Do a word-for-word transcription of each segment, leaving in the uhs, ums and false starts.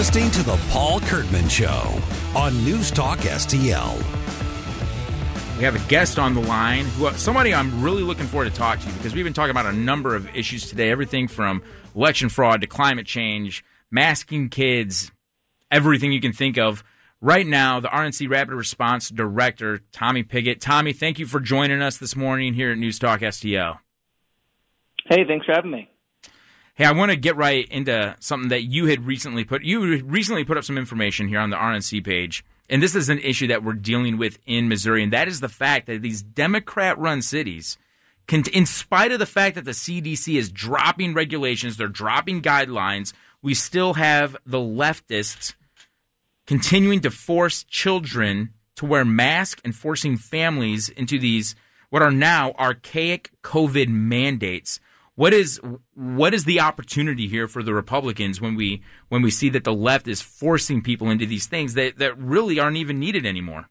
listening to The Paul Kurtman Show on News Talk S T L. We have a guest on the line, who somebody I'm really looking forward to talk to, because we've been talking about a number of issues today, everything from election fraud to climate change, masking kids, everything you can think of. Right now, the R N C Rapid Response Director, Tommy Pigott. Tommy, thank you for joining us this morning here at News Talk S T L. Hey, thanks for having me. Hey, I want to get right into something that you had recently put. You recently put up some information here on the R N C page, and this is an issue that we're dealing with in Missouri, and that is the fact that these Democrat-run cities, can, in spite of the fact that the C D C is dropping regulations, they're dropping guidelines, we still have the leftists continuing to force children to wear masks and forcing families into these what are now archaic COVID mandates. What is what is the opportunity here for the Republicans when we when we see that the left is forcing people into these things that, that really aren't even needed anymore?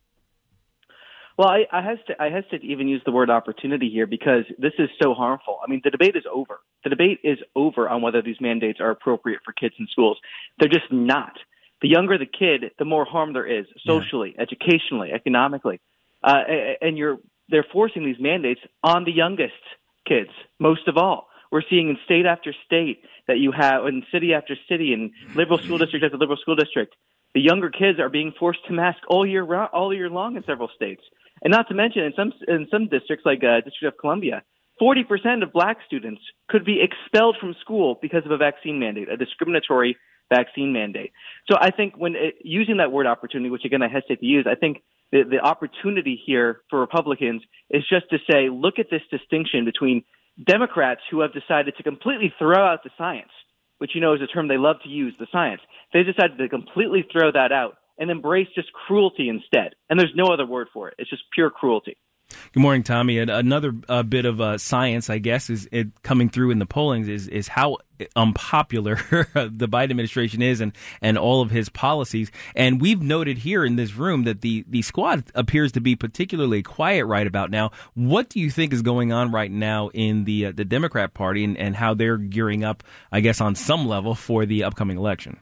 Well, I, I hesitate, I hesitate to even use the word opportunity here because this is so harmful. I mean, the debate is over. The debate is over on whether these mandates are appropriate for kids in schools. They're just not. The younger the kid, the more harm there is socially, yeah. educationally, economically, uh, and you're they're forcing these mandates on the youngest kids, most of all. We're seeing in state after state that you have, in city after city, and liberal school district after liberal school district, the younger kids are being forced to mask all year round, all year long in several states. And not to mention, in some in some districts, like uh, District of Columbia, forty percent of black students could be expelled from school because of a vaccine mandate, a discriminatory vaccine mandate. So I think when it, using that word opportunity, which again I hesitate to use, I think the, the opportunity here for Republicans is just to say, look at this distinction between Democrats who have decided to completely throw out the science, which you know is a term they love to use, the science. They decided to completely throw that out and embrace just cruelty instead. And there's no other word for it. It's just pure cruelty. Good morning, Tommy. And another uh, bit of uh, science, I guess, is it coming through in the pollings is is how unpopular the Biden administration is and, and all of his policies. And we've noted here in this room that the, the squad appears to be particularly quiet right about now. What do you think is going on right now in the uh, the Democrat Party and, and how they're gearing up, I guess, on some level for the upcoming election?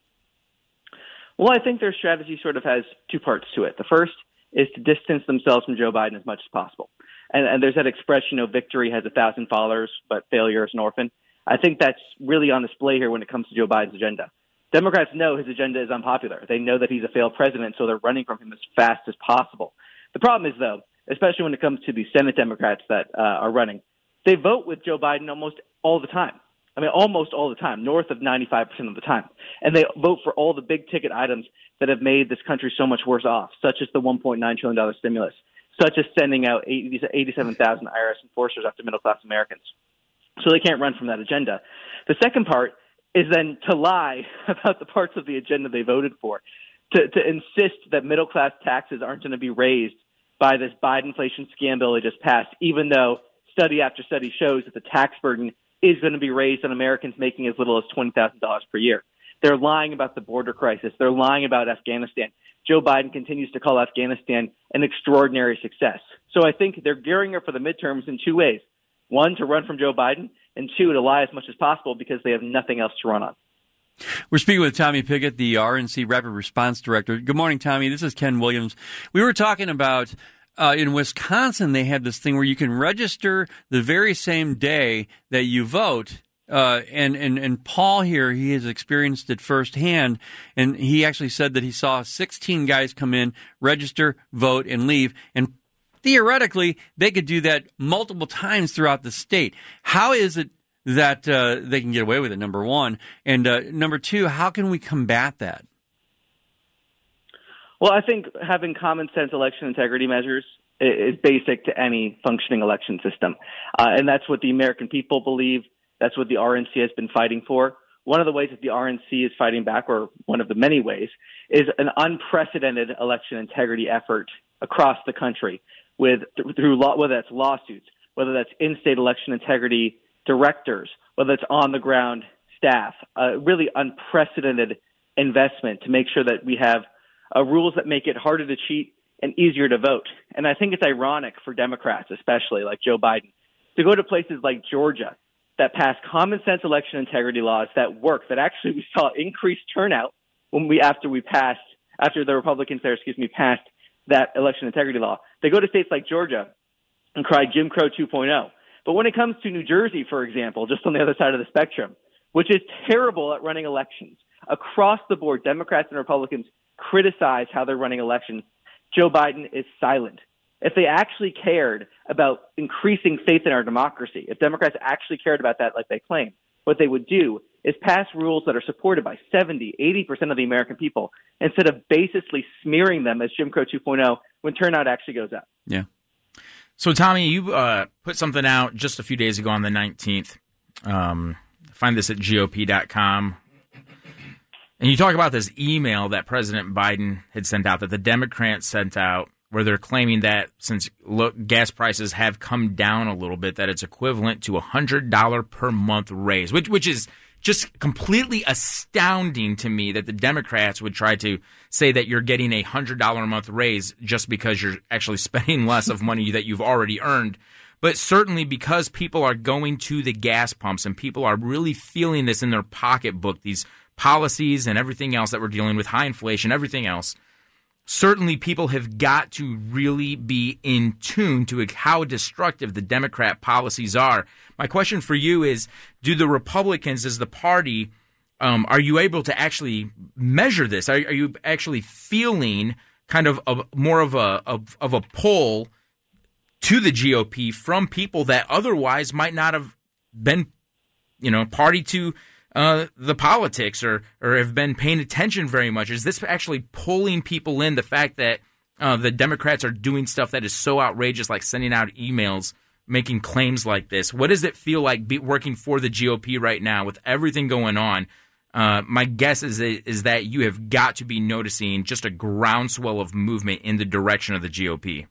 Well, I think their strategy sort of has two parts to it. The first is to distance themselves from Joe Biden as much as possible. And, and there's that expression, you know, victory has a thousand followers, but failure is an orphan. I think that's really on display here when it comes to Joe Biden's agenda. Democrats know his agenda is unpopular. They know that he's a failed president, so they're running from him as fast as possible. The problem is, though, especially when it comes to the Senate Democrats that uh, are running, they vote with Joe Biden almost all the time. I mean, almost all the time, north of ninety-five percent of the time. And they vote for all the big-ticket items that have made this country so much worse off, such as the one point nine trillion dollars stimulus, such as sending out eighty-seven thousand I R S enforcers after middle-class Americans. So they can't run from that agenda. The second part is then to lie about the parts of the agenda they voted for, to, to insist that middle-class taxes aren't going to be raised by this Biden inflation scam bill they just passed, even though study after study shows that the tax burden is going to be raised on Americans making as little as twenty thousand dollars per year. They're lying about the border crisis. They're lying about Afghanistan. Joe Biden continues to call Afghanistan an extraordinary success. So I think they're gearing up for the midterms in two ways. One, to run from Joe Biden, and two, to lie as much as possible because they have nothing else to run on. We're speaking with Tommy Pigott, the R N C Rapid Response Director. Good morning, Tommy. This is Ken Williams. We were talking about Uh, in Wisconsin, they have this thing where you can register the very same day that you vote. Uh, and, and, and Paul here, he has experienced it firsthand. And he actually said that he saw sixteen guys come in, register, vote, and leave. And theoretically, they could do that multiple times throughout the state. How is it that uh, they can get away with it, number one? And uh, number two, how can we combat that? Well, I think having common sense election integrity measures is basic to any functioning election system. Uh, and that's what the American people believe. That's what the R N C has been fighting for. One of the ways that the R N C is fighting back, or one of the many ways, is an unprecedented election integrity effort across the country with through law, whether that's lawsuits, whether that's in-state election integrity directors, whether it's on-the-ground staff, a really unprecedented investment to make sure that we have Uh, rules that make it harder to cheat and easier to vote. And I think it's ironic for Democrats, especially like Joe Biden, to go to places like Georgia that pass common sense election integrity laws that work, that actually we saw increased turnout when we after we passed after the Republicans there, excuse me, passed that election integrity law. They go to states like Georgia and cry Jim Crow two point oh. But when it comes to New Jersey, for example, just on the other side of the spectrum, which is terrible at running elections, across the board, Democrats and Republicans criticize how they're running elections. Joe Biden is silent. If they actually cared about increasing faith in our democracy, if Democrats actually cared about that like they claim, what they would do is pass rules that are supported by seventy, eighty percent of the American people instead of basically smearing them as Jim Crow two point oh when turnout actually goes up. Yeah. So, Tommy, you uh, put something out just a few days ago on the nineteenth. Um, find this at G O P dot com. And you talk about this email that President Biden had sent out, that the Democrats sent out, where they're claiming that since look, gas prices have come down a little bit, that it's equivalent to a one hundred dollars per month raise, which which is just completely astounding to me that the Democrats would try to say that you're getting a one hundred dollars a month raise just because you're actually spending less of money that you've already earned. But certainly because people are going to the gas pumps and people are really feeling this in their pocketbook, these policies and everything else that we're dealing with, high inflation, everything else, certainly people have got to really be in tune to how destructive the Democrat policies are. My question for you is, do the Republicans as the party, um, are you able to actually measure this? Are, are you actually feeling kind of a, more of a of, of a pull to the G O P from people that otherwise might not have been, you know, party to Uh, the politics or or have been paying attention very much? Is this actually pulling people in, the fact that uh, the Democrats are doing stuff that is so outrageous, like sending out emails, making claims like this? What does it feel like be working for the G O P right now with everything going on? Uh, my guess is, is that you have got to be noticing just a groundswell of movement in the direction of the G O P.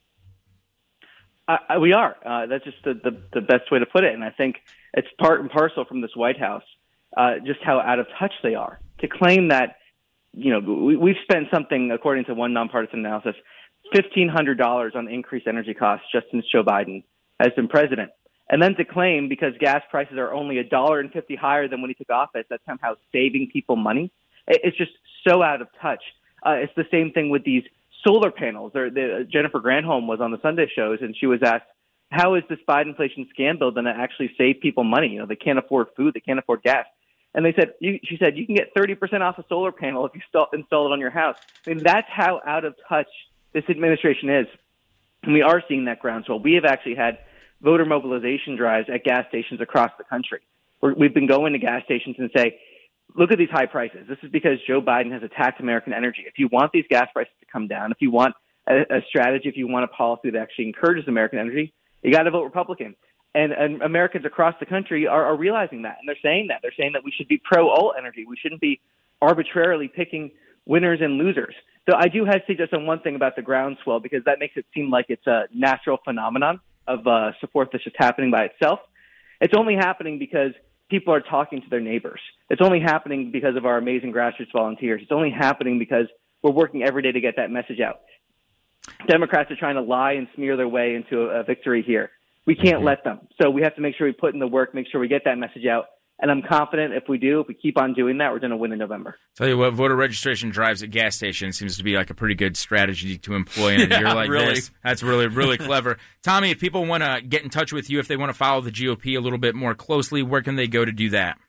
Uh, we are. Uh, that's just the, the, the best way to put it. And I think it's part and parcel from this White House. Uh, just how out of touch they are. To claim that, you know, we, we've spent something, according to one nonpartisan analysis, fifteen hundred dollars on increased energy costs just since Joe Biden has been president. And then to claim because gas prices are only one dollar and fifty cents higher than when he took office, that's somehow saving people money. It, it's just so out of touch. Uh, it's the same thing with these solar panels. There, the, Jennifer Granholm was on the Sunday shows, and she was asked, how is this Biden inflation scam bill going to actually save people money? You know, they can't afford food, they can't afford gas. And they said, you, she said, you can get thirty percent off a solar panel if you st- install it on your house. I mean, that's how out of touch this administration is. And we are seeing that groundswell. We have actually had voter mobilization drives at gas stations across the country. We're, we've been going to gas stations and say, look at these high prices. This is because Joe Biden has attacked American energy. If you want these gas prices to come down, if you want a, a strategy, if you want a policy that actually encourages American energy, you got to vote Republican. And, and Americans across the country are, are realizing that, and they're saying that. They're saying that we should be pro-all energy. We shouldn't be arbitrarily picking winners and losers. So I do hesitate just on one thing about the groundswell, because that makes it seem like it's a natural phenomenon of uh, support that's just happening by itself. It's only happening because people are talking to their neighbors. It's only happening because of our amazing grassroots volunteers. It's only happening because we're working every day to get that message out. Democrats are trying to lie and smear their way into a, a victory here. We can't let them. So we have to make sure we put in the work, make sure we get that message out. And I'm confident if we do, if we keep on doing that, we're going to win in November. Tell you what, voter registration drives at gas stations seems to be like a pretty good strategy to employ in a yeah, year like really. this. That's really, really clever. Tommy, if people want to get in touch with you, if they want to follow the G O P a little bit more closely, where can they go to do that?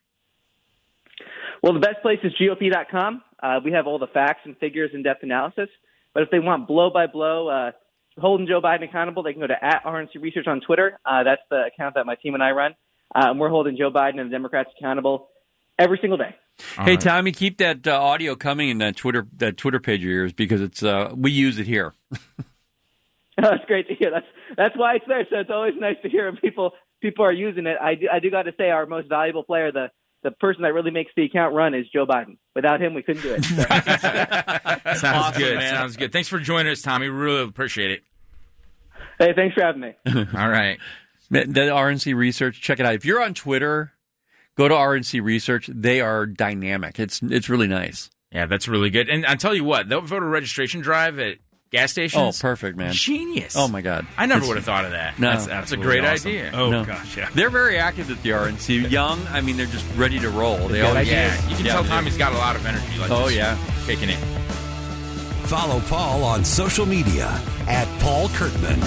Well, the best place is G O P dot com. Uh, we have all the facts and figures, in-depth analysis. But if they want blow-by-blow, uh, holding Joe Biden accountable, they can go to at R N C Research on Twitter. Uh, that's the account that my team and I run. Uh, and we're holding Joe Biden and the Democrats accountable every single day. All hey, right. Tommy, keep that uh, audio coming in that Twitter that Twitter page of yours, because it's uh, we use it here. Oh, that's great to hear. That's that's why it's there. So it's always nice to hear people people are using it. I do, I do got to say, our most valuable player, the the person that really makes the account run, is Joe Biden. Without him, we couldn't do it. So. Sounds awesome, good. Man. Sounds good. Thanks for joining us, Tommy. Really appreciate it. Hey, thanks for having me. All right. The R N C Research, check it out. If you're on Twitter, go to R N C Research. They are dynamic. It's it's really nice. Yeah, that's really good. And I'll tell you what, the voter registration drive at gas stations. Oh, perfect, man. Genius. Oh, my God. I never It's- would have thought of that. No. That's, that's a great Absolutely idea. Oh, No. gosh, yeah. They're very active at the R N C. Young, I mean, they're just ready to roll. They Yeah, always yeah. You can yeah, tell they do. Tommy's got a lot of energy. Like Oh, just yeah. kicking it. Follow Paul on social media at Paul Kurtman.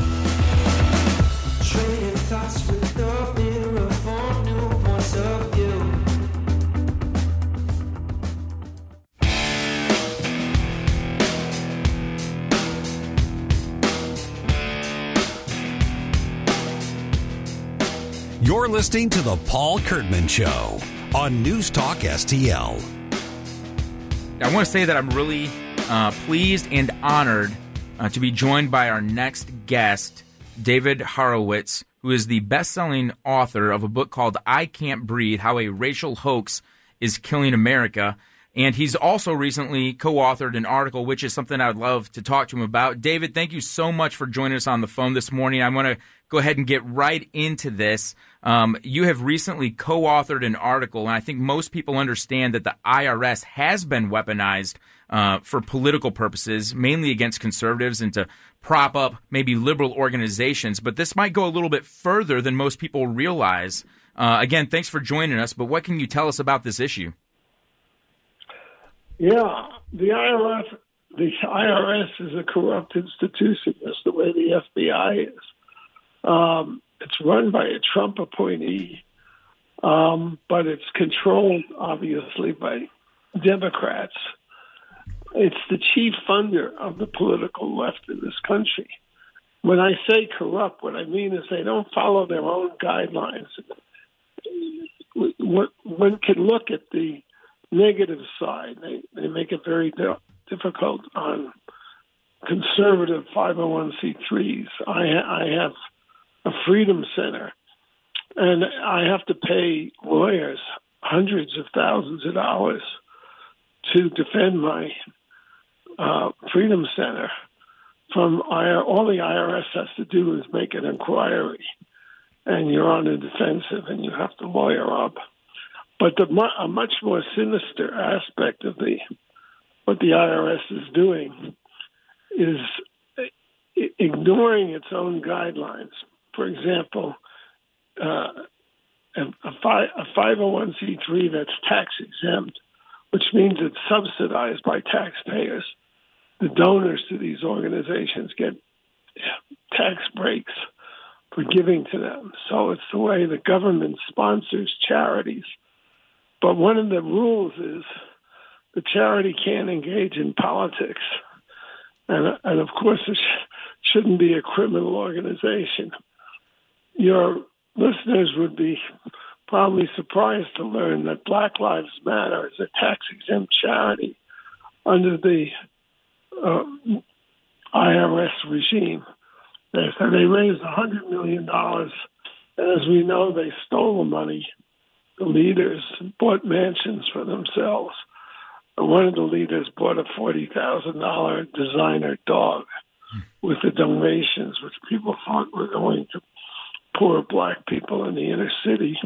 Trading thoughts with the mirror for new points of view. You're listening to The Paul Kurtman Show on News Talk S T L. I want to say that I'm really uh, pleased and honored uh, to be joined by our next guest, David Horowitz, who is the best-selling author of a book called I Can't Breathe, How a Racial Hoax is Killing America. And he's also recently co-authored an article, which is something I would love to talk to him about. David, thank you so much for joining us on the phone this morning. I want to go ahead and get right into this. Um, you have recently co-authored an article, and I think most people understand that the I R S has been weaponized uh, for political purposes, mainly against conservatives and to prop up maybe liberal organizations. But this might go a little bit further than most people realize. Uh, again, thanks for joining us, but what can you tell us about this issue? Yeah, the I R S, the I R S is a corrupt institution. That's the way the F B I is. Um, it's run by a Trump appointee, um, but it's controlled, obviously, by Democrats. It's the chief funder of the political left in this country. When I say corrupt, what I mean is they don't follow their own guidelines. One can look at the negative side. They, they make it very di- difficult on conservative five oh one c threes. I, I have a Freedom Center, and I have to pay lawyers hundreds of thousands of dollars to defend my uh, Freedom Center. From I R, all the I R S has to do is make an inquiry, and you're on the defensive, and you have to lawyer up. But the a much more sinister aspect of the what the I R S is doing is ignoring its own guidelines. For example, uh, a, a, five, a five oh one c three that's tax exempt, which means it's subsidized by taxpayers. The donors to these organizations get tax breaks for giving to them. So it's the way the government sponsors charities. But one of the rules is the charity can't engage in politics. And, and of course, it sh- shouldn't be a criminal organization. Your listeners would be probably surprised to learn that Black Lives Matter is a tax-exempt charity under the uh, I R S regime. They, so they raised one hundred million dollars, and as we know, they stole the money. The leaders bought mansions for themselves. One of the leaders bought a forty thousand dollars designer dog with the donations, which people thought were going to poor black people in the inner city.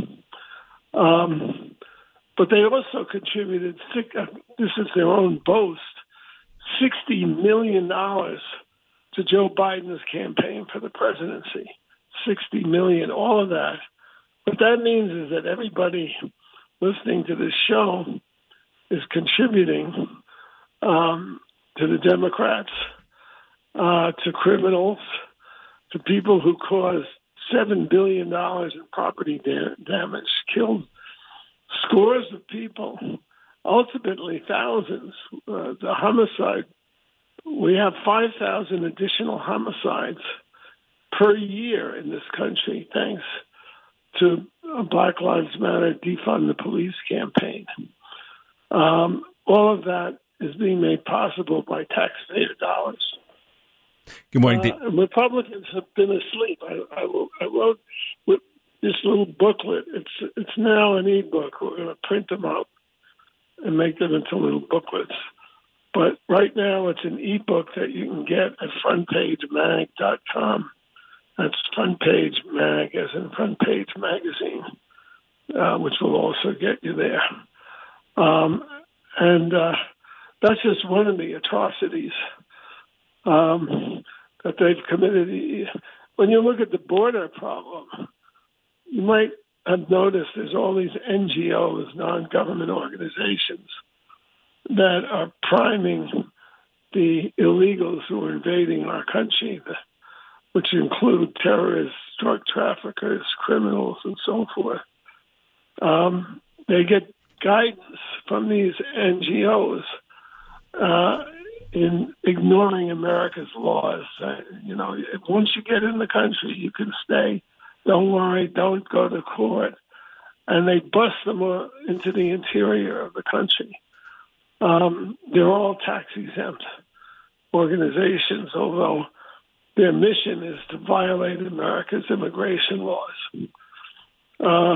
Um, but they also contributed, this is their own boast, sixty million dollars to Joe Biden's campaign for the presidency. sixty million dollars, all of that. What that means is that everybody listening to this show is contributing um, to the Democrats, uh, to criminals, to people who caused seven billion dollars in property da- damage, killed scores of people, ultimately thousands. Uh, the homicide, we have five thousand additional homicides per year in this country, thanks to Black Lives Matter defund the police campaign. Um, all of that is being made possible by taxpayer dollars. Good morning. Uh, Republicans have been asleep. I, I, I wrote with this little booklet. It's it's now an e-book. We're going to print them out and make them into little booklets. But right now it's an e-book that you can get at front page mag dot com. That's Front Page Mag, as in Front Page Magazine, uh, which will also get you there. Um, and uh, that's just one of the atrocities um, that they've committed. When you look at the border problem, you might have noticed there's all these N G Os, non-government organizations, that are priming the illegals who are invading our country, which include terrorists, drug traffickers, criminals, and so forth. Um, they get guidance from these N G Os uh, in ignoring America's laws. Uh, you know, once you get in the country, you can stay. Don't worry. Don't go to court. And they bust them into the interior of the country. Um, they're all tax-exempt organizations, although their mission is to violate America's immigration laws. Uh,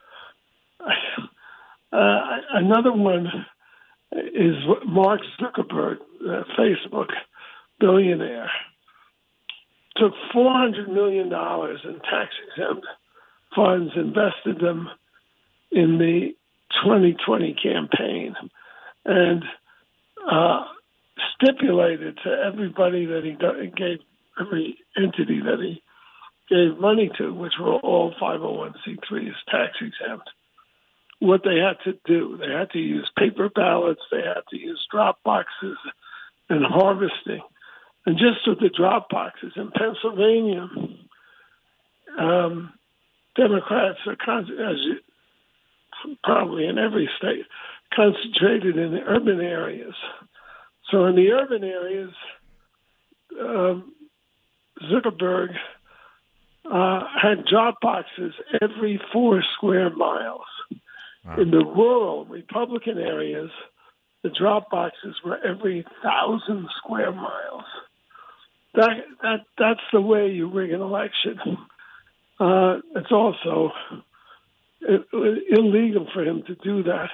uh, another one is Mark Zuckerberg, the Facebook billionaire, took four hundred million dollars in tax-exempt funds, invested them in the twenty twenty campaign, and uh, stipulated to everybody that he gave, every entity that he gave money to, which were all five oh one c threes, tax exempt, what they had to do. They had to use paper ballots, they had to use drop boxes and harvesting. And just with the drop boxes in Pennsylvania, um, Democrats are, con- as you, probably in every state, concentrated in the urban areas. So in the urban areas, um, Zuckerberg uh, had drop boxes every four square miles. Wow. In the rural Republican areas, the drop boxes were every thousand square miles. That that that's the way you rig an election. Uh, it's also illegal for him to do that.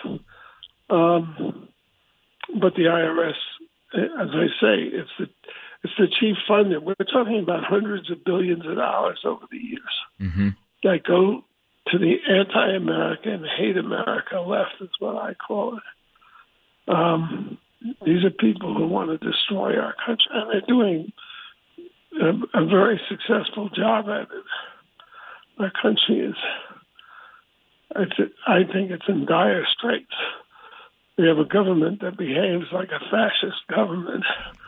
Um, but the I R S, as I say, it's the it's the chief funder. We're talking about hundreds of billions of dollars over the years mm-hmm. that go to the anti-American, hate America left is what I call it. Um, these are people who want to destroy our country, and they're doing a, a very successful job at it. Our country is, it's, I think it's in dire straits. We have a government that behaves like a fascist government,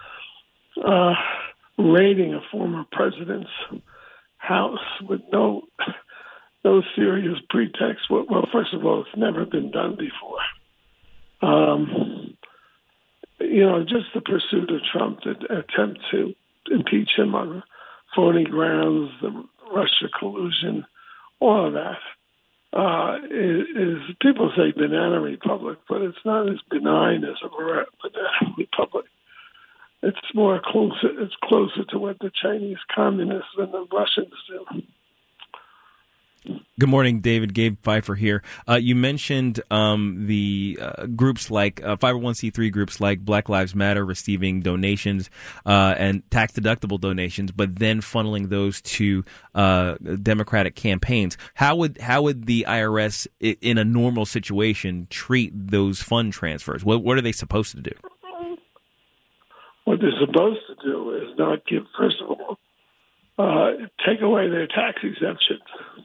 uh, raiding a former president's house with no no serious pretext. Well, well, first of all, it's never been done before. Um, you know, just the pursuit of Trump, the attempt to impeach him on phony grounds, the Russia collusion, all of that. Uh, is, is people say banana republic, but it's not as benign as a banana republic. It's more closer. It's closer to what the Chinese communists and the Russians do. Good morning, David. Gabe Pfeiffer here. Uh, you mentioned um, the uh, groups like uh, five oh one c three groups like Black Lives Matter receiving donations uh, and tax-deductible donations, but then funneling those to uh, Democratic campaigns. How would how would the I R S, in a normal situation, treat those fund transfers? What, what are they supposed to do? What they're supposed to do is not give, first of all, uh, take away their tax exemption.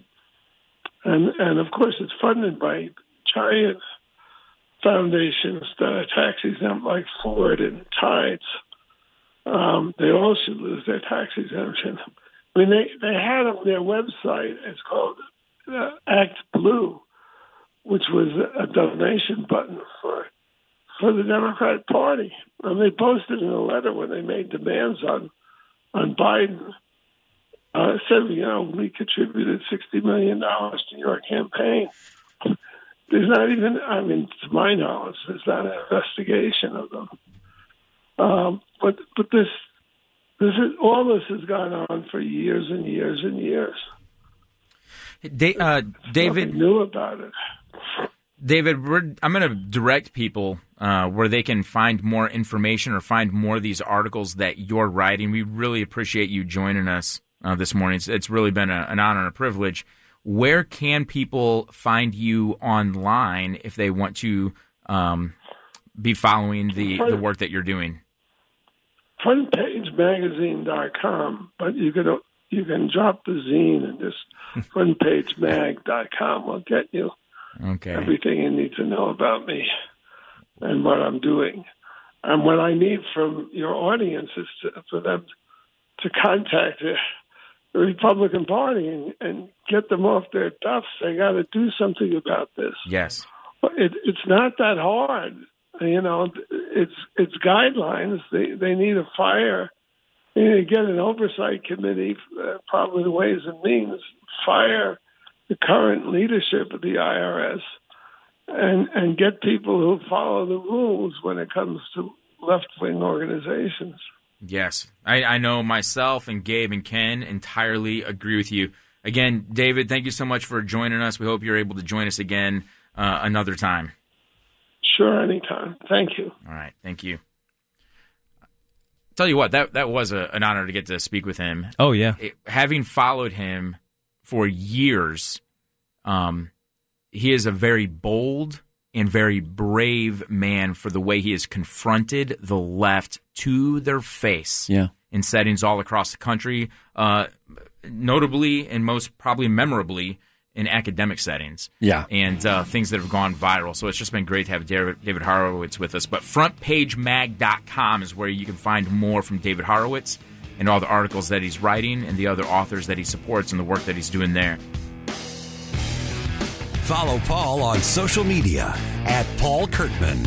And, and of course, it's funded by giant foundations that are tax exempt, like Ford and Tides. Um, they all should lose their tax exemption. I mean, they, they had on their website, it's called uh, Act Blue, which was a donation button for for the Democratic Party. And they posted in a letter when they made demands on on Biden. Uh, said, you know, we contributed sixty million dollars to your campaign. There's not even, I mean, to my knowledge, there's not an investigation of them. Um, but but this, this is, all this has gone on for years and years and years. Da- uh, David Nothing new about it. David, we're, I'm going to direct people uh, where they can find more information or find more of these articles that you're writing. We really appreciate you joining us uh, this morning. It's, it's really been a, an honor and a privilege. Where can people find you online if they want to um, be following the, the work that you're doing? front page magazine dot com, but you can you can drop the zine and just front page mag dot com will get you Okay. everything you need to know about me and what I'm doing. And what I need from your audience is to, for them to contact the, the Republican Party and, and get them off their duffs. They got to do something about this. Yes. It, it's not that hard. You know, it's it's guidelines. They they need to fire. They need to get an oversight committee, uh, probably the Ways and Means, fire the current leadership of the I R S, and and get people who follow the rules when it comes to left wing organizations. Yes. I, I know myself and Gabe and Ken entirely agree with you. Again, David, thank you so much for joining us. We hope you're able to join us again uh, another time. Sure, anytime. Thank you. All right, thank you. Tell you what, that that was a, an honor to get to speak with him. Oh, yeah. It, having followed him for years, um, he is a very bold and very brave man for the way he has confronted the left to their face Yeah. in settings all across the country, uh, notably and most probably memorably in academic settings. Yeah. And uh, things that have gone viral. So it's just been great to have David, David Horowitz with us. But front page mag dot com is where you can find more from David Horowitz and all the articles that he's writing and the other authors that he supports and the work that he's doing there. Follow Paul on social media at Paul Kurtman.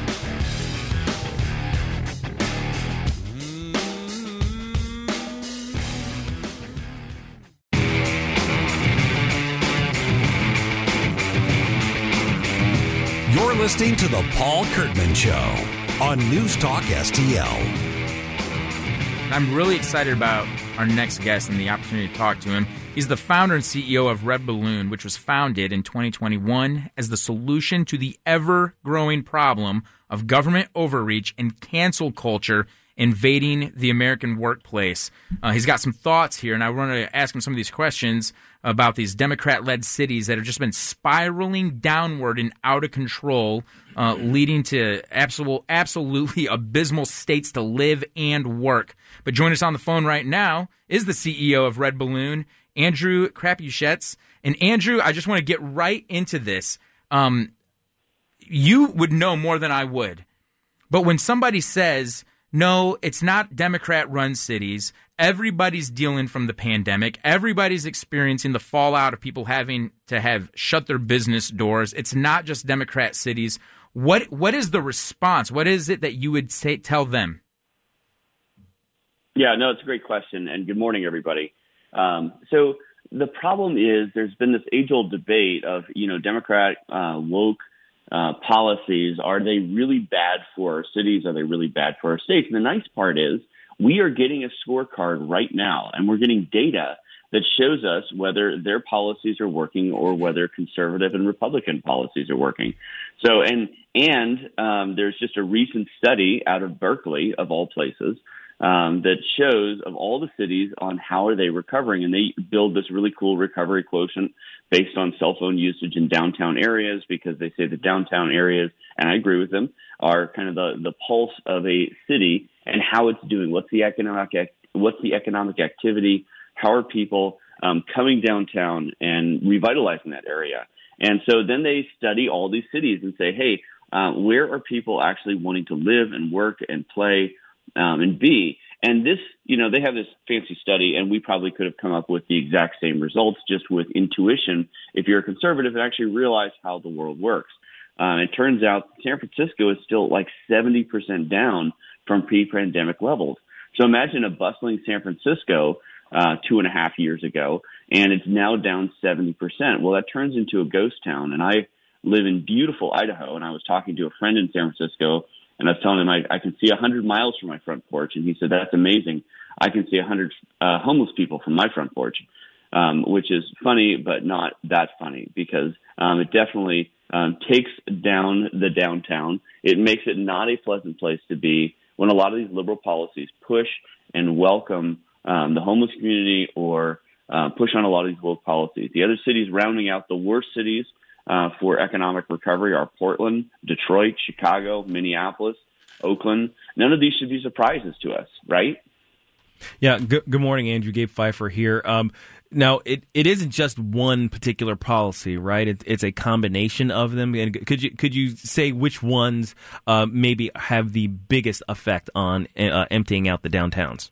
You're listening to The Paul Kurtman Show on News Talk S T L. I'm really excited about our next guest and the opportunity to talk to him. He's the founder and C E O of Red Balloon, which was founded in twenty twenty-one as the solution to the ever-growing problem of government overreach and cancel culture invading the American workplace. Uh, he's got some thoughts here, and I want to ask him some of these questions about these Democrat-led cities that have just been spiraling downward and out of control, uh, leading to absolute, absolutely abysmal states to live and work. But join us on the phone right now is the C E O of Red Balloon, Andrew Crapuchettes. And Andrew, I just want to get right into this. Um, you would know more than I would. But when somebody says, no, it's not Democrat-run cities, everybody's dealing from the pandemic, everybody's experiencing the fallout of people having to have shut their business doors, it's not just Democrat cities. What What is the response? What is it that you would say tell them? Yeah, no, it's a great question, and good morning, everybody. Um, so the problem is there's been this age-old debate of, you know, Democrat uh, woke uh, policies. Are they really bad for our cities? Are they really bad for our states? And the nice part is we are getting a scorecard right now, and we're getting data that shows us whether their policies are working or whether conservative and Republican policies are working. So, and and um, there's just a recent study out of Berkeley, of all places, Um, that shows of all the cities on how are they recovering. And they build this really cool recovery quotient based on cell phone usage in downtown areas, because they say the downtown areas, and I agree with them, are kind of the, the pulse of a city and how it's doing. What's the economic, what's the economic activity? How are people um, coming downtown and revitalizing that area? And so then they study all these cities and say, hey, uh, where are people actually wanting to live and work and play Um, and B, and this, you know, they have this fancy study, and we probably could have come up with the exact same results just with intuition if you're a conservative and actually realize how the world works. Uh, it turns out San Francisco is still like seventy percent down from pre-pandemic levels. So imagine a bustling San Francisco uh, two and a half years ago, and it's now down seventy percent. Well, that turns into a ghost town, and I live in beautiful Idaho, and I was talking to a friend in San Francisco, and I was telling him I, I can see one hundred miles from my front porch. And he said, that's amazing. I can see one hundred uh, homeless people from my front porch, um, which is funny, but not that funny, because um, it definitely um, takes down the downtown. It makes it not a pleasant place to be when a lot of these liberal policies push and welcome um, the homeless community or uh, push on a lot of these woke policies. The other cities rounding out the worst cities Uh, for economic recovery are Portland, Detroit, Chicago, Minneapolis. Oakland. None of these should be surprises to us, right? Yeah. Good, good morning, Andrew. Gabe Pfeiffer here. Um, now, it, it isn't just one particular policy, right? It, it's a combination of them. And could you could you say which ones uh, maybe have the biggest effect on uh, emptying out the downtowns?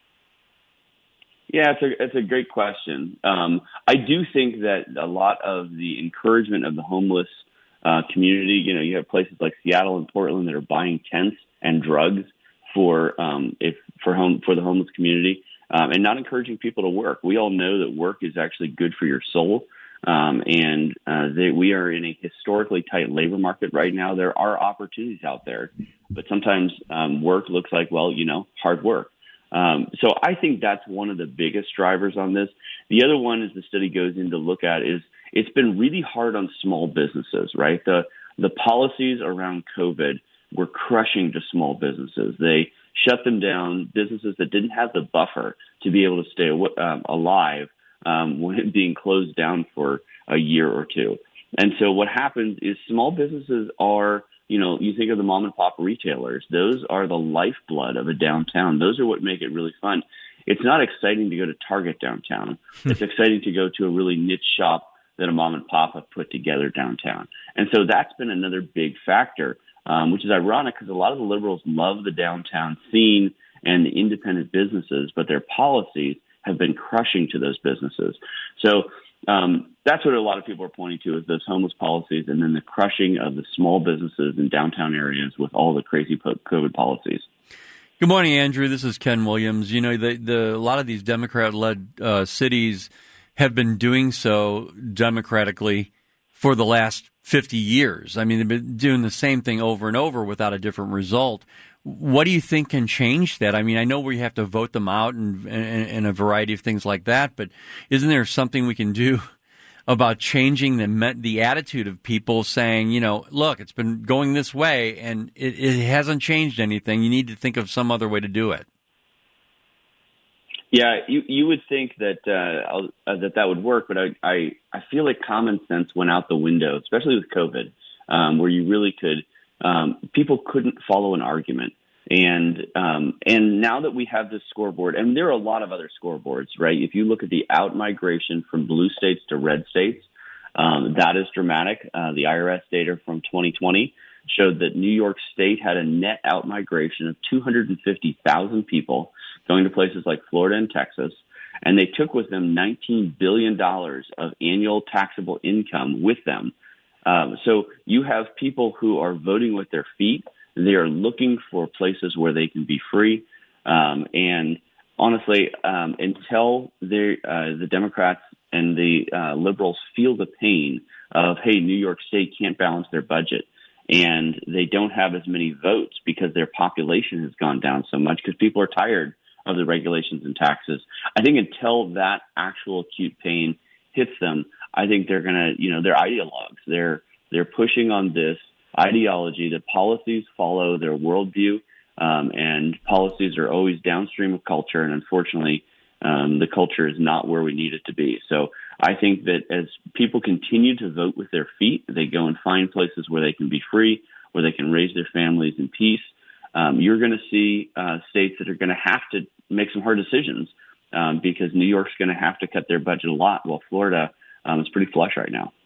Yeah, it's a it's a great question. Um, I do think that a lot of the encouragement of the homeless uh, community, you know, you have places like Seattle and Portland that are buying tents and drugs for um, if for home for the homeless community, um, and not encouraging people to work. We all know that work is actually good for your soul, um, and uh, they, we are in a historically tight labor market right now. There are opportunities out there, but sometimes um, work looks like, well, you know, hard work. Um, so I think that's one of the biggest drivers on this. The other one, as the study goes in to look at, is it's been really hard on small businesses, right? The the policies around COVID were crushing to small businesses. They shut them down, businesses that didn't have the buffer to be able to stay um, alive um, when being closed down for a year or two. And so what happens is small businesses are, you know, you think of the mom and pop retailers. Those are the lifeblood of a downtown. Those are what make it really fun. It's not exciting to go to Target downtown. It's exciting to go to a really niche shop that a mom and pop have put together downtown. And so that's been another big factor, um, which is ironic because a lot of the liberals love the downtown scene and the independent businesses, but their policies have been crushing to those businesses. So Um, that's what a lot of people are pointing to, is those homeless policies and then the crushing of the small businesses in downtown areas with all the crazy COVID policies. Good morning, Andrew. This is Ken Williams. You know, the, the a lot of these Democrat-led uh, cities have been doing so democratically for the last fifty years. I mean, they've been doing the same thing over and over without a different result. What do you think can change that? I mean, I know we have to vote them out and, and, and a variety of things like that, but isn't there something we can do about changing the the attitude of people saying, you know, look, it's been going this way and it, it hasn't changed anything. You need to think of some other way to do it. Yeah, you you would think that uh, uh, that that would work, but I, I I feel like common sense went out the window, especially with COVID, um, where you really could. Um, people couldn't follow an argument. And um, and now that we have this scoreboard, and there are a lot of other scoreboards, right? If you look at the out-migration from blue states to red states, um, that is dramatic. Uh, the I R S data from twenty twenty showed that New York State had a net out-migration of two hundred fifty thousand people going to places like Florida and Texas, and they took with them nineteen billion dollars of annual taxable income with them. Um, so you have people who are voting with their feet. They are looking for places where they can be free. Um, and honestly, um, until uh, the Democrats and the uh, liberals feel the pain of, hey, New York State can't balance their budget and they don't have as many votes because their population has gone down so much because people are tired of the regulations and taxes. I think until that actual acute pain hits them, I think they're going to, you know, they're ideologues. They're they're pushing on this ideology that policies follow their worldview, um, and policies are always downstream of culture. And unfortunately, um, the culture is not where we need it to be. So I think that as people continue to vote with their feet, they go and find places where they can be free, where they can raise their families in peace. Um, you're going to see uh, states that are going to have to make some hard decisions um, because New York's going to have to cut their budget a lot, while Florida um, is pretty flush right now.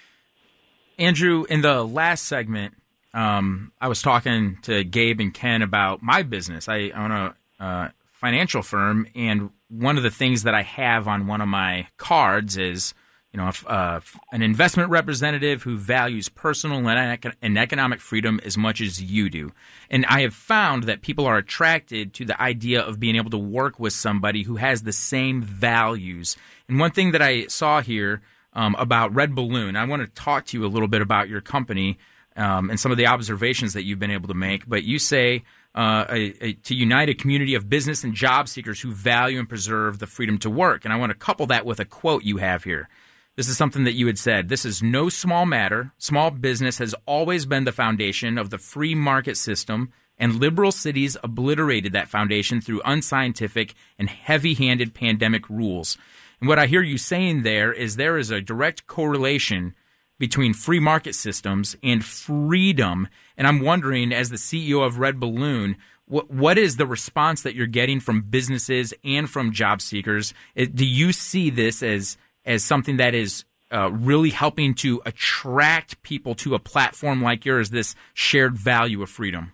Andrew, in the last segment, um, I was talking to Gabe and Ken about my business. I own a uh, financial firm, and one of the things that I have on one of my cards is, you know, uh, an investment representative who values personal and economic freedom as much as you do. And I have found that people are attracted to the idea of being able to work with somebody who has the same values. And one thing that I saw here um, about Red Balloon, I want to talk to you a little bit about your company um, and some of the observations that you've been able to make. But you say uh, a, a, to unite a community of business and job seekers who value and preserve the freedom to work. And I want to couple that with a quote you have here. This is something that you had said. This is no small matter. Small business has always been the foundation of the free market system, and liberal cities obliterated that foundation through unscientific and heavy-handed pandemic rules. And what I hear you saying there is there is a direct correlation between free market systems and freedom. And I'm wondering, as the C E O of Red Balloon, what what is the response that you're getting from businesses and from job seekers? It, do you see this as as something that is uh, really helping to attract people to a platform like yours, this shared value of freedom?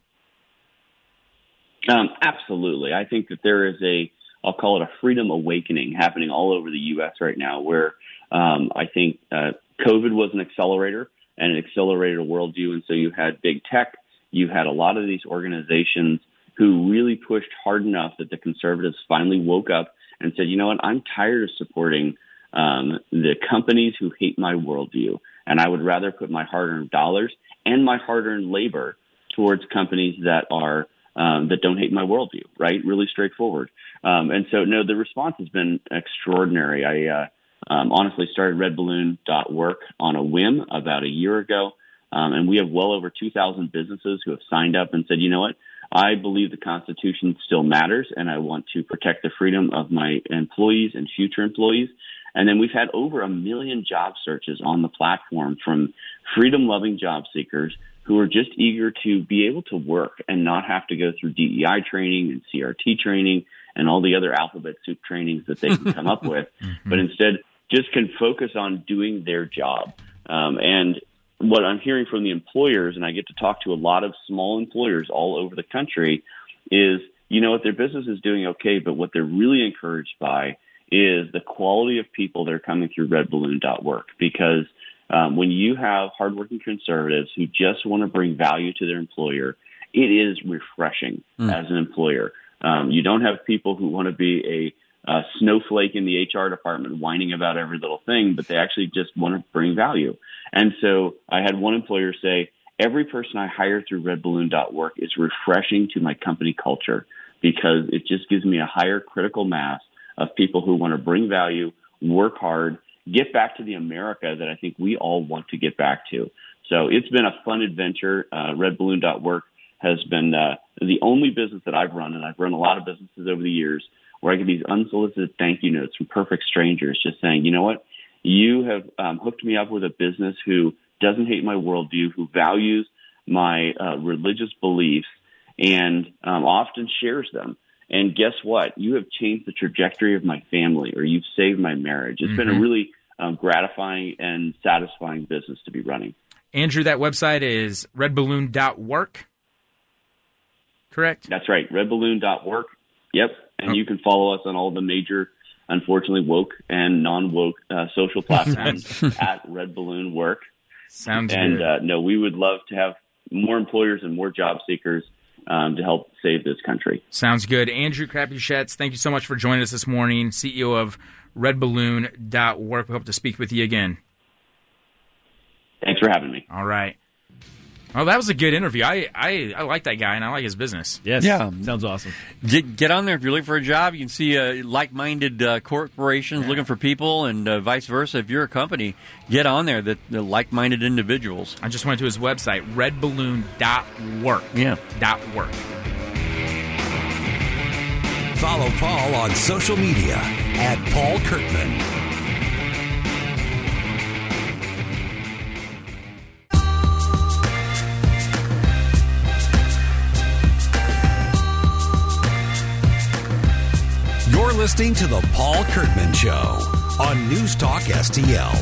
Um, absolutely. I think that there is a, I'll call it a freedom awakening happening all over the U S right now, where um, I think uh, COVID was an accelerator, and it accelerated a worldview. And so you had big tech, you had a lot of these organizations who really pushed hard enough that the conservatives finally woke up and said, you know what, I'm tired of supporting um, the companies who hate my worldview, and I would rather put my hard-earned dollars and my hard-earned labor towards companies that are um, that don't hate my worldview, right? Really straightforward. Um, and so, no, the response has been extraordinary. I uh, um, honestly started red balloon dot work on a whim about a year ago, um, and we have well over two thousand businesses who have signed up and said, you know what, I believe the Constitution still matters, and I want to protect the freedom of my employees and future employees. And then we've had over a million job searches on the platform from freedom-loving job seekers who are just eager to be able to work and not have to go through D E I training and C R T training and all the other alphabet soup trainings that they can come up with, mm-hmm. but instead just can focus on doing their job. Um, and what I'm hearing from the employers, and I get to talk to a lot of small employers all over the country, is, you know what, their business is doing okay, but what they're really encouraged by is the quality of people that are coming through red balloon dot work. Because um, when you have hardworking conservatives who just want to bring value to their employer, it is refreshing mm. as an employer. Um, you don't have people who want to be a, a snowflake in the H R department whining about every little thing, but they actually just want to bring value. And so I had one employer say, every person I hire through red balloon dot work is refreshing to my company culture, because it just gives me a higher critical mass of people who want to bring value, work hard, get back to the America that I think we all want to get back to. So it's been a fun adventure. Uh, red balloon dot work has been uh, the only business that I've run, and I've run a lot of businesses over the years, where I get these unsolicited thank you notes from perfect strangers just saying, you know what, you have um, hooked me up with a business who doesn't hate my worldview, who values my uh, religious beliefs, and um, often shares them. And guess what? You have changed the trajectory of my family, or you've saved my marriage. It's mm-hmm. been a really um, gratifying and satisfying business to be running. Andrew, that website is red balloon dot work, correct? That's right, red balloon dot work. Yep. And oh. you can follow us on all the major, unfortunately, woke and non-woke uh, social platforms at Red Balloon Work. Sounds and, good. And uh, no, we would love to have more employers and more job seekers Um, to help save this country. Sounds good. Andrew Crapuchettes, thank you so much for joining us this morning, C E O of red balloon dot work. We hope to speak with you again. Thanks for having me. All right. Well, that was a good interview. I, I, I like that guy, and I like his business. Yes. Yeah. Sounds awesome. Get, get on there if you're looking for a job. You can see uh, like-minded uh, corporations yeah. looking for people, and uh, vice versa. If you're a company, get on there, that the like-minded individuals. I just went to his website, red balloon dot work. Yeah. Dot work. Follow Paul on social media at Paul Kirkman. You're listening to The Paul Kirkman Show on News Talk S T L.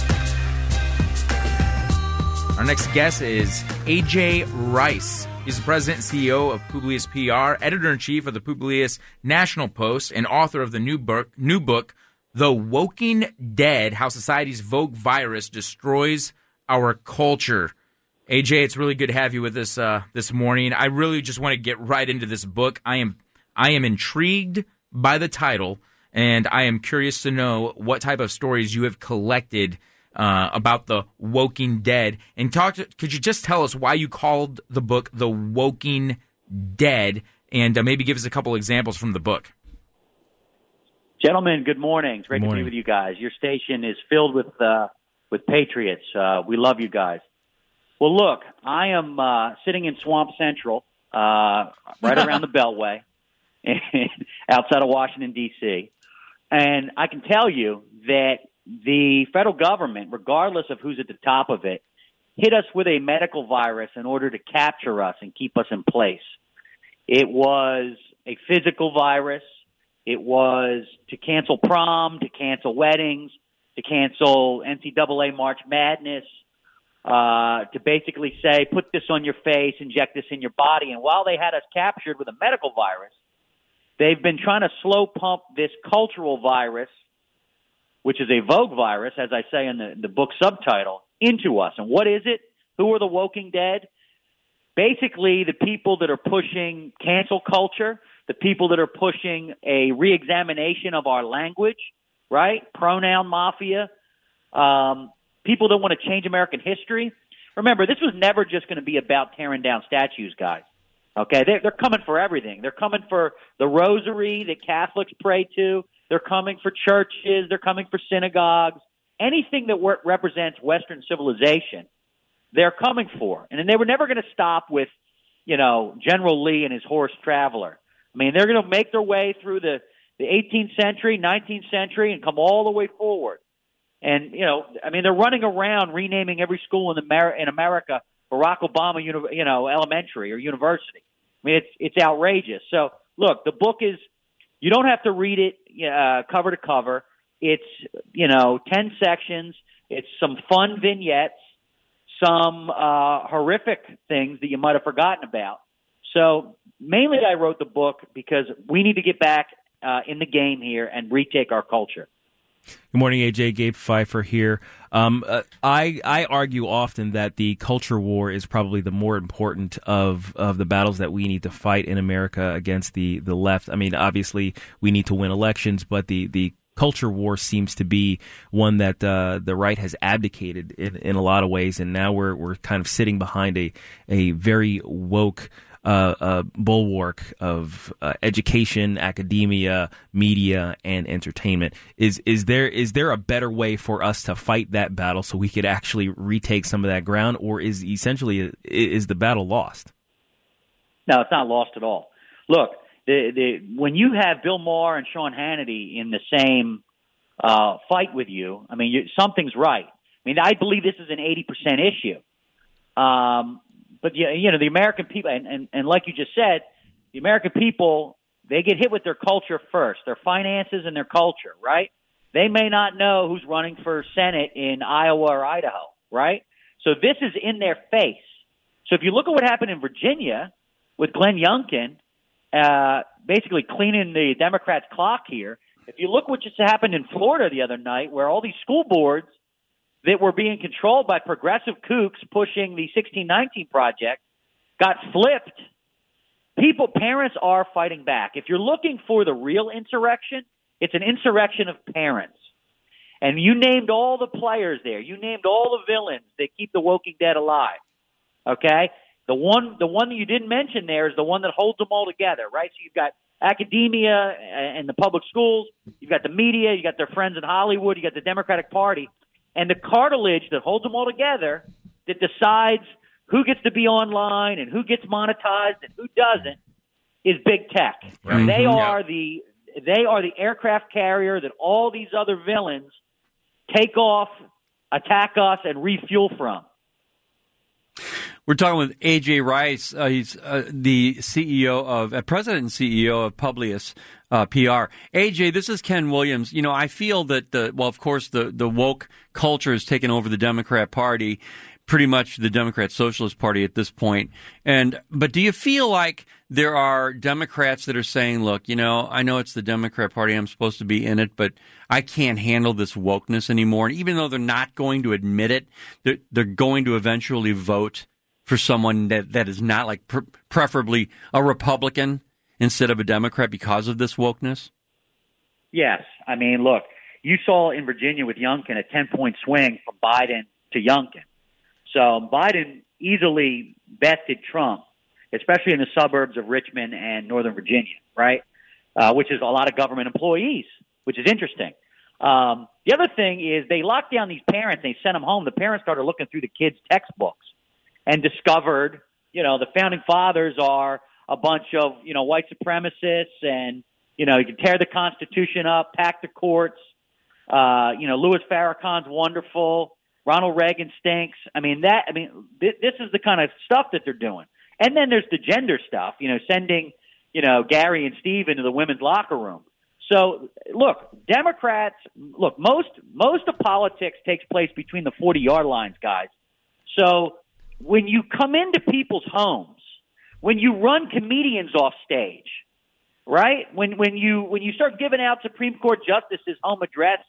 Our next guest is A J Rice. He's the president and C E O of Publius P R, editor-in-chief of the Publius National Post, and author of the new book, new book, The Woking Dead, How Society's Vogue Virus Destroys Our Culture. A J, it's really good to have you with us uh, this morning. I really just want to get right into this book. I am, I am intrigued by the title, and I am curious to know what type of stories you have collected uh, about the Woking Dead. And talk to, could you just tell us why you called the book The Woking Dead, and uh, maybe give us a couple examples from the book? Gentlemen, good morning. It's great morning. to be with you guys. Your station is filled with uh, with patriots. Uh, we love you guys. Well, look, I am uh, sitting in Swamp Central, uh, right around the Beltway, outside of Washington, D C, and I can tell you that the federal government, regardless of who's at the top of it, hit us with a medical virus in order to capture us and keep us in place. It was a physical virus. It was to cancel prom, to cancel weddings, to cancel N C double A March Madness, uh, to basically say, put this on your face, inject this in your body. And while they had us captured with a medical virus, they've been trying to slow pump this cultural virus, which is a Vogue virus, as I say in the, the book subtitle, into us. And what is it? Who are the Woking Dead? Basically, the people that are pushing cancel culture, the people that are pushing a reexamination of our language, right? Pronoun mafia, um, people that want to change American history. Remember, this was never just going to be about tearing down statues, guys. Okay, they're, they're coming for everything. They're coming for the rosary that Catholics pray to. They're coming for churches. They're coming for synagogues. Anything that w- represents Western civilization, they're coming for. And they were never going to stop with, you know, General Lee and his horse Traveler. I mean, they're going to make their way through the, the eighteenth century, nineteenth century, and come all the way forward. And, you know, I mean, they're running around renaming every school in, Amer- in America Barack Obama, uni- you know, elementary or university. I mean, it's it's outrageous. So, look, the book is, you don't have to read it uh, cover to cover. It's, you know, ten sections. It's some fun vignettes, some uh, horrific things that you might have forgotten about. So mainly I wrote the book because we need to get back uh, in the game here and retake our culture. Good morning, A J. Gabe Pfeiffer here. Um, uh, I I argue often that the culture war is probably the more important of, of the battles that we need to fight in America against the, the left. I mean, obviously, we need to win elections, but the, the culture war seems to be one that uh, the right has abdicated in, in a lot of ways, and now we're we're kind of sitting behind a a very woke Uh, uh, bulwark of uh, education, academia, media, and entertainment. Is is there is there a better way for us to fight that battle so we could actually retake some of that ground, or is essentially is the battle lost? No, it's not lost at all. Look, the, the, when you have Bill Maher and Sean Hannity in the same uh, fight with you, I mean, you, something's right. I mean, I believe this is an eighty percent issue. Um, But, you know, the American people, and, and, and like you just said, the American people, they get hit with their culture first, their finances and their culture, right? They may not know who's running for Senate in Iowa or Idaho, right? So this is in their face. So if you look at what happened in Virginia with Glenn Youngkin, uh, basically cleaning the Democrats' clock here, if you look what just happened in Florida the other night, where all these school boards that were being controlled by progressive kooks pushing the sixteen nineteen project got flipped. People, parents are fighting back. If you're looking for the real insurrection, it's an insurrection of parents. And you named all the players there. You named all the villains that keep the Woking Dead alive. Okay? The one, the one that you didn't mention there is the one that holds them all together, right? So you've got academia and the public schools. You've got the media. You got their friends in Hollywood. You got the Democratic Party. And the cartilage that holds them all together, that decides who gets to be online and who gets monetized and who doesn't, is big tech. Right. They Mm-hmm. are Yeah. the they are the aircraft carrier that all these other villains take off, attack us, and refuel from. We're talking with A J Rice. Uh, he's uh, the C E O of, uh, president and C E O of Publius uh, P R. A J, this is Ken Williams. You know, I feel that the, well, of course, the, the woke culture has taken over the Democrat Party, pretty much the Democrat Socialist Party at this point. And, but do you feel like there are Democrats that are saying, look, you know, I know it's the Democrat Party, I'm supposed to be in it, but I can't handle this wokeness anymore. And even though they're not going to admit it, they're, they're going to eventually vote for someone that, that is not like pre- preferably a Republican instead of a Democrat because of this wokeness? Yes. I mean, look, you saw in Virginia with Youngkin a ten-point swing from Biden to Youngkin. So Biden easily bested Trump, especially in the suburbs of Richmond and Northern Virginia, right, uh, which is a lot of government employees, which is interesting. Um, the other thing is they locked down these parents. They sent them home. The parents started looking through the kids' textbooks and discovered, you know, the founding fathers are a bunch of, you know, white supremacists and, you know, you can tear the Constitution up, pack the courts, Uh, you know, Louis Farrakhan's wonderful. Ronald Reagan stinks. I mean, that. I mean, th- this is the kind of stuff that they're doing. And then there's the gender stuff. You know, sending, you know, Gary and Steve into the women's locker room. So, look, Democrats. Look, most most of politics takes place between the forty-yard lines, guys. So when you come into people's homes, when you run comedians off stage, right? When when you when you start giving out Supreme Court justices home addresses,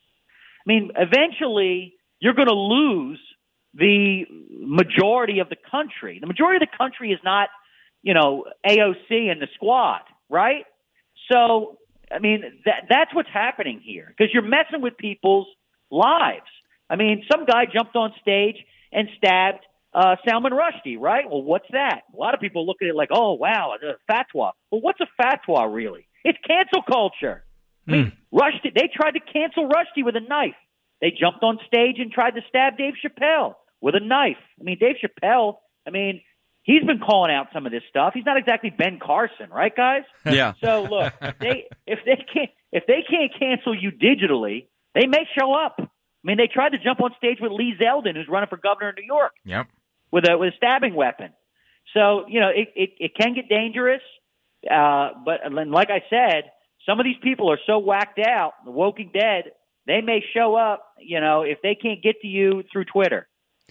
I mean, eventually you're going to lose the majority of the country. The majority of the country is not, you know, A O C and the squad, right? So, I mean, that that's what's happening here because you're messing with people's lives. I mean, some guy jumped on stage and stabbed uh, Salman Rushdie, right? Well, what's that? A lot of people look at it like, oh, wow, a fatwa. Well, what's a fatwa really? It's cancel culture. I mean, mm. Rushdie, they tried to cancel Rushdie with a knife. They jumped on stage and tried to stab Dave Chappelle with a knife. I mean, Dave Chappelle, I mean, he's been calling out some of this stuff. He's not exactly Ben Carson, right, guys? Yeah. So look, if they if they can't if they can't cancel you digitally, they may show up. I mean, they tried to jump on stage with Lee Zeldin, who's running for governor in New York. Yep. With a with a stabbing weapon. So you know, it it, it can get dangerous. Uh, but like I said, some of these people are so whacked out, the Woking Dead. They may show up, you know, if they can't get to you through Twitter.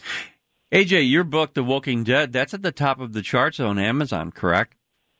A J, your book, The Woking Dead, that's at the top of the charts on Amazon, correct?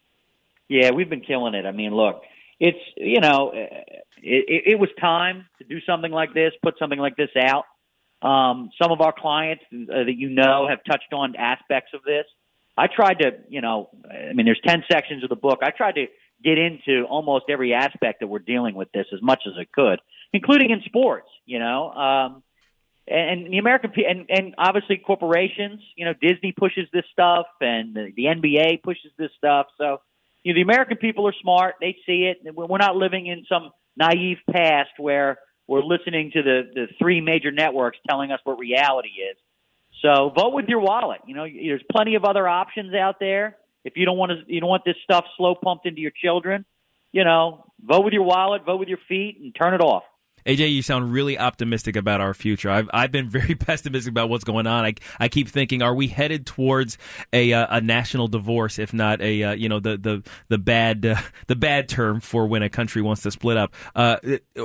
Yeah, we've been killing it. I mean, look, it's, you know, it, it, it was time to do something like this, put something like this out. Um, some of our clients uh, that you know have touched on aspects of this. I tried to, you know, I mean, there's ten sections of the book. I tried to get into almost every aspect that we're dealing with this as much as I could, including in sports, you know. Um, and, and the American and, and obviously corporations, you know, Disney pushes this stuff, and the, the N B A pushes this stuff. So, you know, the American people are smart; they see it. We're not living in some naive past where we're listening to the the three major networks telling us what reality is. So, vote with your wallet. You know, there's plenty of other options out there. If you don't want to, you don't want this stuff slow pumped into your children, you know, vote with your wallet, vote with your feet, and turn it off. A J, you sound really optimistic about our future. I've I've been very pessimistic about what's going on. I I keep thinking, are we headed towards a uh, a national divorce, if not a uh, you know the the the bad uh, the bad term for when a country wants to split up? Uh,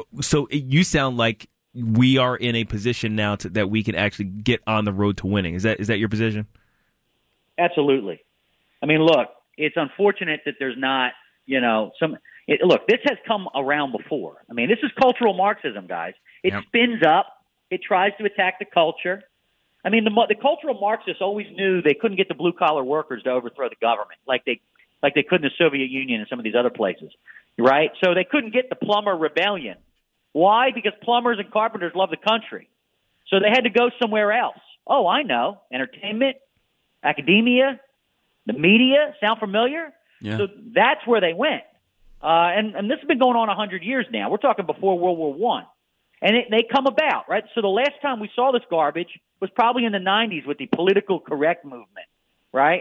so you sound like we are in a position now to, that we can actually get on the road to winning. Is that is that your position? Absolutely. I mean, look, it's unfortunate that there's not, you know, some it, – look, this has come around before. I mean, this is cultural Marxism, guys. It yep. spins up. It tries to attack the culture. I mean, the, the cultural Marxists always knew they couldn't get the blue-collar workers to overthrow the government like they like they could in the Soviet Union and some of these other places, right? So they couldn't get the plumber rebellion. Why? Because plumbers and carpenters love the country. So they had to go somewhere else. Oh, I know. Entertainment, academia, the media. Sound familiar? Yeah. So that's where they went. Uh, and, and this has been going on one hundred years now. We're talking before World War One. And it, they come about, right? So the last time we saw this garbage was probably in the nineties with the political correct movement, right?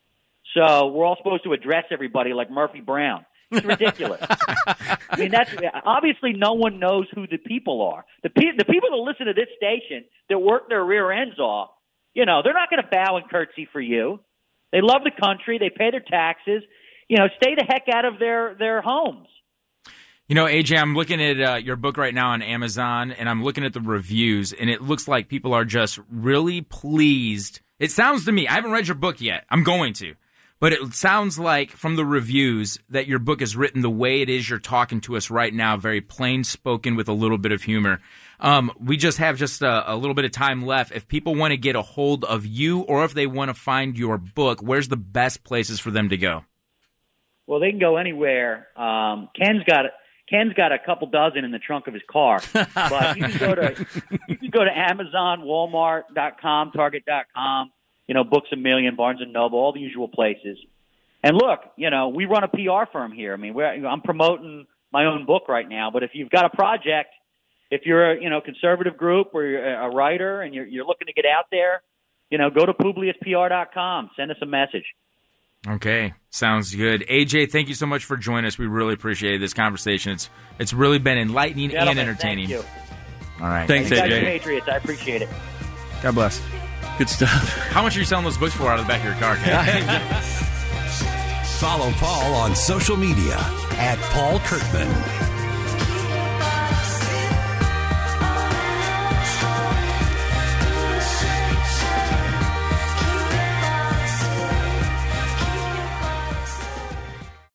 So we're all supposed to address everybody like Murphy Brown. It's ridiculous. I mean, that's obviously no one knows who the people are. The, pe- the people that listen to this station that work their rear ends off, you know, they're not going to bow and curtsy for you. They love the country. They pay their taxes. You know, stay the heck out of their, their homes. You know, A J, I'm looking at uh, your book right now on Amazon, and I'm looking at the reviews, and it looks like people are just really pleased. It sounds to me, I haven't read your book yet. I'm going to. But it sounds like from the reviews that your book is written the way it is you're talking to us right now, very plain spoken with a little bit of humor. Um, we just have just a, a little bit of time left. If people want to get a hold of you or if they want to find your book, where's the best places for them to go? Well, they can go anywhere. Um, Ken's got Ken's got a couple dozen in the trunk of his car. But you can go to you can go to Amazon, Walmart dot com, Target dot com. You know, Books A Million, Barnes and Noble, all the usual places. And look, you know, we run a P R firm here. I mean, we're, you know, I'm promoting my own book right now. But if you've got a project, if you're a you know conservative group or you're a writer and you're you're looking to get out there, you know, go to Publius P R dot com. Send us a message. Okay, sounds good. A J, thank you so much for joining us. We really appreciated this conversation. It's it's really been enlightening Gentlemen, and entertaining. Thank you. All right. Thanks, You guys A are J. Patriots. I appreciate it. God bless. Good stuff. How much are you selling those books for out of the back of your car, Ken? Follow Paul on social media at Paul Kurtman.